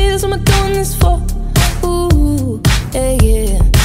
tears, what am I doing this for? Ooh, yeah, yeah.